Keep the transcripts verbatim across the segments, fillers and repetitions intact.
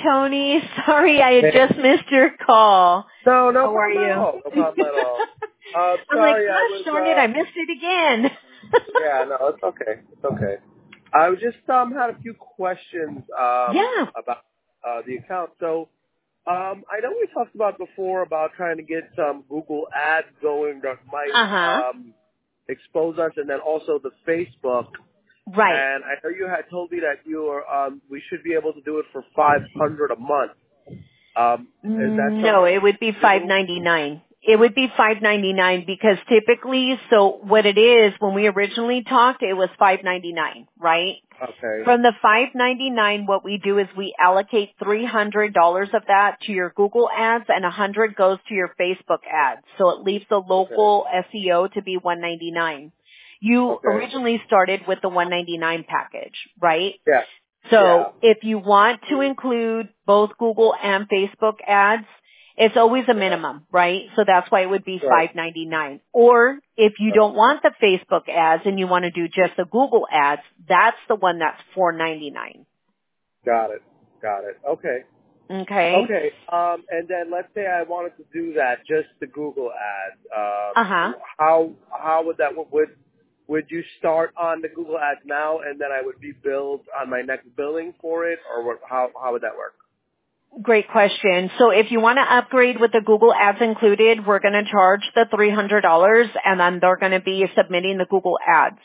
Tony. Sorry, I had Hey. just missed your call. No, no How are problem you? at all. No problem at all. Uh, I'm like, sorry, I gosh was. darn it, I Uh, missed it again. yeah, no, it's okay. It's okay. I was just um had a few questions um Yeah. about uh, the account. So um I know we talked about before about trying to get some Google ads going that might Uh-huh. um expose us, and then also the Facebook. Right. And I know you had told me that you are um we should be able to do it for five hundred a month. Um, is that No, something it would be you five do? ninety nine. It would be five ninety nine because typically, so what it is, when we originally talked, it was five ninety nine, right? Okay. From the five ninety nine, what we do is we allocate three hundred dollars of that to your Google ads and one hundred goes to your Facebook ads. So it leaves the Okay. local S E O to be one ninety nine. You Okay. originally started with the one ninety nine package, right? Yeah. Yeah. So if you want to include both Google and Facebook ads, it's always a Yeah. minimum, right? So that's why it would be Sure. five ninety nine. Or if you don't want the Facebook ads and you want to do just the Google ads, that's the one that's four ninety nine. Got it. Got it. Okay. Okay? Okay. Um, and then let's say I wanted to do that, just the Google ads. Uh-huh. Um, how how would that work? Would would you start on the Google ads now, and then I would be billed on my next billing for it, or what, how how would that work? Great question. So if you want to upgrade with the Google ads included, we're going to charge the three hundred dollars and then they're going to be submitting the Google ads.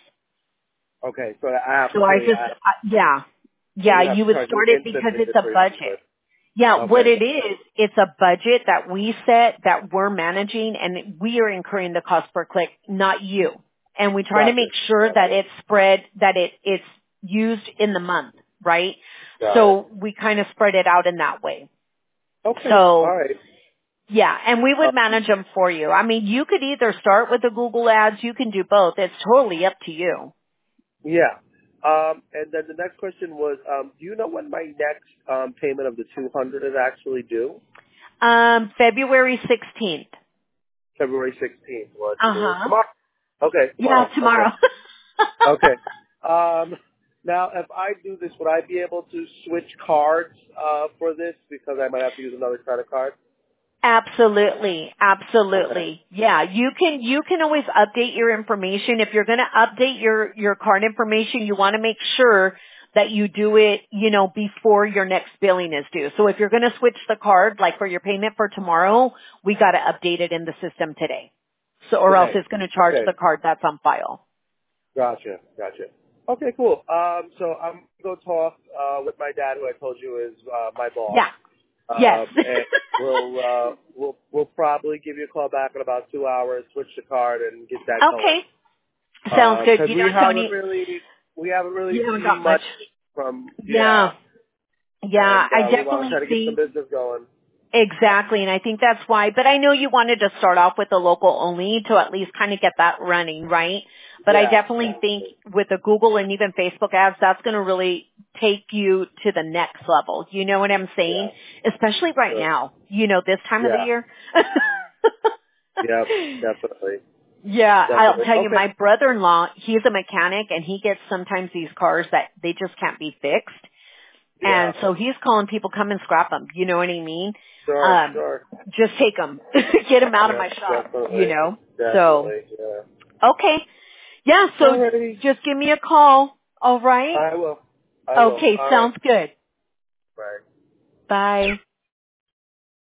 Okay. So I have to So I pay. just, I, uh, yeah. Yeah, you have you to would charge me start it because instantly it's the a three budget. hundred. Yeah, what Okay. it is, it's a budget that we set, that we're managing, and we are incurring the cost per click, not you. And we try to Gotcha. make sure that Gotcha. it's spread, that it, it's used in the month, right? Got it. So we kind of spread it out in that way. Okay. All So, right. yeah, and we would Um, manage them for you. I mean, you could either start with the Google ads, you can do both. It's totally up to you. yeah. Um, and then the next question was, um, do you know when my next um, payment of the two hundred is actually due? Um, February sixteenth. February sixteenth. What today is Uh-huh. tomorrow? Okay, Yeah, tomorrow. tomorrow. Okay. Okay. Um, now, if I do this, would I be able to switch cards uh, for this because I might have to use another credit card? Absolutely, Okay. absolutely. Yeah, you can you can always update your information. If you're going to update your your card information, you want to make sure that you do it, you know, before your next billing is due. So if you're going to switch the card, like for your payment for tomorrow, we got to update it in the system today. So or else Today. it's going to charge Okay. the card that's on file. Gotcha. Gotcha. Okay, cool. Um, so I'm going to go talk uh, with my dad, who I told you is uh, my boss. Yeah. Yes. Um, and we'll uh, we'll we'll probably give you a call back in about two hours, switch the card, and get that going. Okay. Sounds good. Because You know, we haven't Tony, really we haven't really you haven't seen got much. much from yeah, Yeah. Yeah, and I uh, we want to definitely try to get some think business going. exactly, and I think that's why. But I know you wanted to start off with the local only to at least kind of get that running, right? But I Yeah, definitely think exactly. with the Google and even Facebook ads, that's going to really take you to the next level. You know what I'm saying? Yeah, Especially right sure. now, you know, this time of the Yeah, year. yeah, definitely, Yeah, I'll definitely. tell you, Okay. my brother-in-law, he's a mechanic and he gets sometimes these cars that they just can't be fixed. Yeah, And so he's calling people, come and scrap them. You know what I mean? sure, Um, sure. just take them. Get them out of Yeah, my shop, you definitely, know? So, definitely. Yeah. okay. Yeah, so Alrighty, just give me a call. All right? I will. I will. Okay, All right. sounds good. Bye. Bye.